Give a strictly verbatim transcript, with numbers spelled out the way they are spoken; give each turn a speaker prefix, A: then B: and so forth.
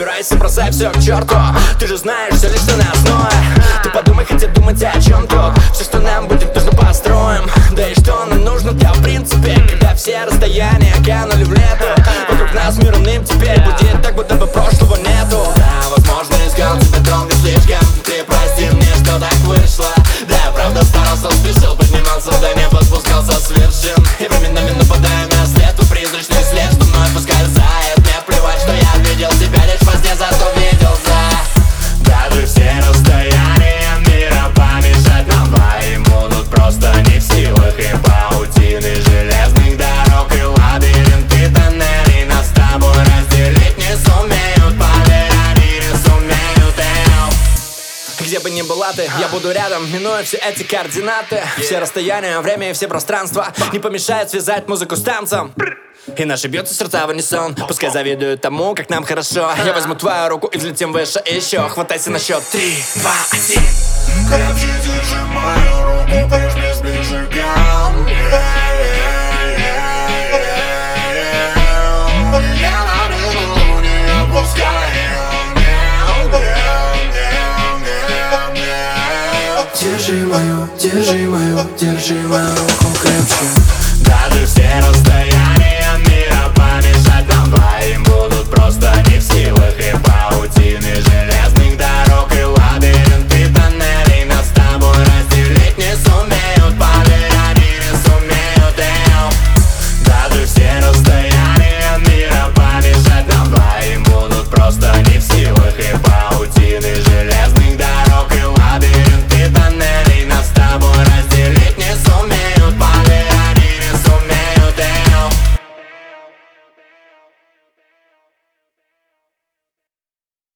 A: Убирайся, бросай все к черту. Ты же знаешь, все лишь на основе. Ты подумай, хотя думать о чем тут. Все, что нам будет нужно, построим. Да и что нам нужно для в принципе, когда все расстояния канули в лету. Вокруг нас мир иным теперь будет так, будто бы прошлого нету. Да, возможно, искал тебя долго слишком. Ты прости мне, что так вышло. Да, правда, старался, спешил, поднимался до неба, спускался с вершин. И временами нападаю на след, твой призрачный след, что мной поскользает. Мне плевать, что я видел тебя лишь во сне, зато видел за. Даже все расстояния мира помешать нам двоим будут просто не в силах. И паутины железных дорог и лабиринты тоннелей нас с тобой разделить не сумеют. Поверь, они не сумеют, эу. Где бы ни была ты, я буду рядом, минуя все эти координаты. Все расстояния, время и все пространства не помешают связать музыку с танцем. И наши бьются сердца в унисон. Пускай завидуют тому, как нам хорошо. Я возьму твою руку и взлетим выше еще. Хватайся на счет три, два, один.
B: Крепче держи мою руку, прежде сбежигам. Я на минуту не отпускаю.
C: Держи мою, держи мою, держи мою руку крепче.
B: Даже все расстояния